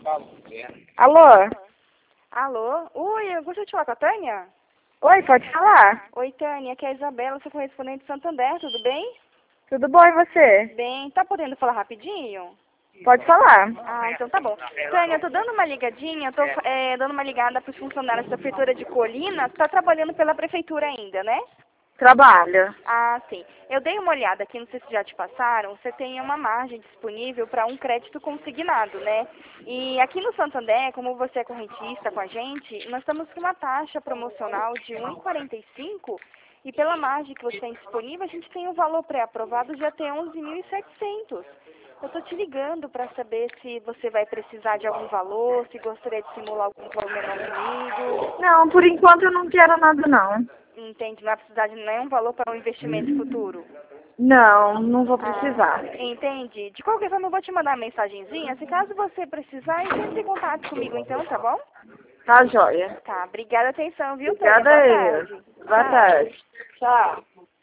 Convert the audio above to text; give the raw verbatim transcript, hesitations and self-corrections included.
Alô? Alô? Oi, eu gostaria de falar com a Tânia? Oi, pode falar? Oi, Tânia, aqui é a Isabela, sou correspondente de Santander, tudo bem? Tudo bom e você? Bem, tá podendo falar rapidinho? Pode falar. Ah, então tá bom. Tânia, eu tô dando uma ligadinha, tô é, dando uma ligada pros funcionários da Prefeitura de Colinas, tá trabalhando pela Prefeitura ainda, né? Trabalho. Ah, sim. Eu dei uma olhada aqui, não sei se já te passaram, você tem uma margem disponível para um crédito consignado, né? E aqui no Santander, como você é correntista com a gente, nós estamos com uma taxa promocional de um vírgula quarenta e cinco e pela margem que você tem disponível, a gente tem um valor pré-aprovado de até onze mil e setecentos. Eu estou te ligando para saber se você vai precisar de algum valor, se gostaria de simular algum valor menor comigo. Não, por enquanto eu não quero nada não. Entende? Não vai precisar de nenhum valor para um investimento futuro. Não, não vou Ah, precisar. entende? De qualquer forma, eu vou te mandar uma mensagenzinha. Se caso você precisar, entre em contato comigo então, tá bom? Tá joia. Tá, obrigada a atenção, viu, Tânia? Obrigada Boa a eu. tarde. Boa Tchau. tarde. Tchau.